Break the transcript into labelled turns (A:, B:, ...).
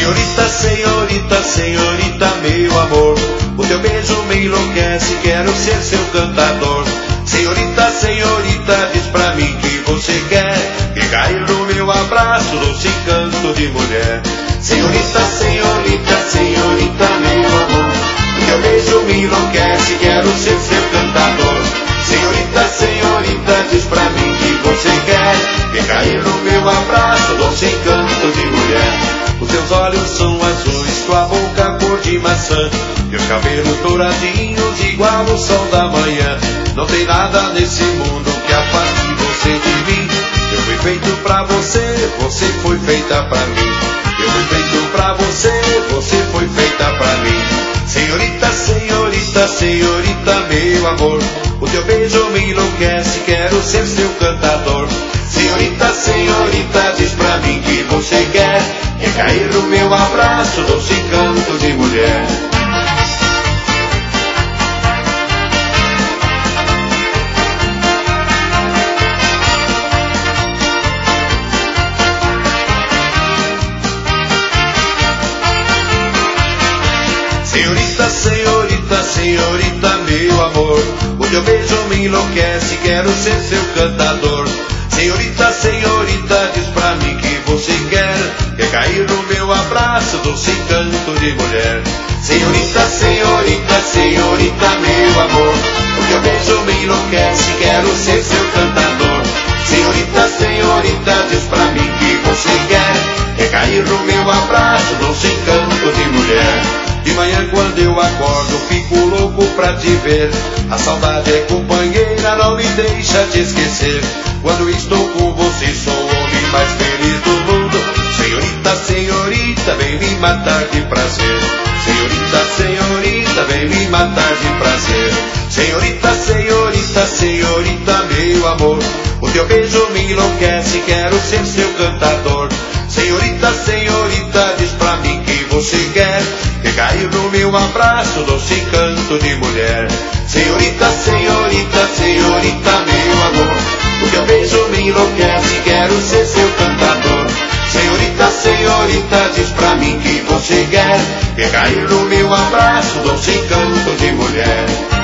A: Senhorita, senhorita, senhorita, meu amor, o teu beijo me enlouquece, quero ser seu cantador. Senhorita, senhorita, diz pra mim que você quer que cair no meu abraço, doce encanto de mulher. Senhorita, senhorita, senhorita, meu amor, o teu beijo me enlouquece, quero ser seu cantador. Senhorita, senhorita, diz pra mim que você quer que cair no meu abraço, doce encanto de mulher. Os teus olhos são azuis, tua boca cor de maçã, teus cabelos douradinhos igual o sol da manhã. Não tem nada nesse mundo que afaste você de mim. Eu fui feito pra você, você foi feita pra mim. Eu fui feito pra você, você foi feita pra mim. Senhorita, senhorita, senhorita, meu amor, o teu beijo me enlouquece, quero ser seu cantador. Senhorita, senhorita, diz pra mim que você quer cair no meu abraço, doce encanto de mulher. Senhorita, senhorita, senhorita, meu amor, o teu beijo me enlouquece, quero ser seu cantador. Senhorita, senhorita, diz pra mim que você quer cair no meu abraço, doce encanto de mulher. Senhorita, senhorita, senhorita, meu amor, o teu beijo me enlouquece, quero ser seu cantador. Senhorita, senhorita, diz pra mim que você quer cair no meu abraço, doce encanto de mulher. De manhã quando eu acordo fico louco pra te ver, a saudade é companheira, não me deixa te esquecer. Quando estou com você sou o homem mais feliz do mundo. Senhorita, senhorita, vem me matar de prazer. Senhorita, senhorita, vem me matar de prazer. Senhorita, senhorita, senhorita, meu amor, o teu beijo me enlouquece, quero ser seu cantador. Senhorita, senhorita, diz pra mim que você quer cair no meu abraço, doce encanto de mulher. Senhorita, senhorita, senhorita, meu amor, o teu beijo me enlouquece, quero ser seu cantador. Senhorita, senhorita, diz pra mim que você quer cair no meu abraço, doce encanto de mulher.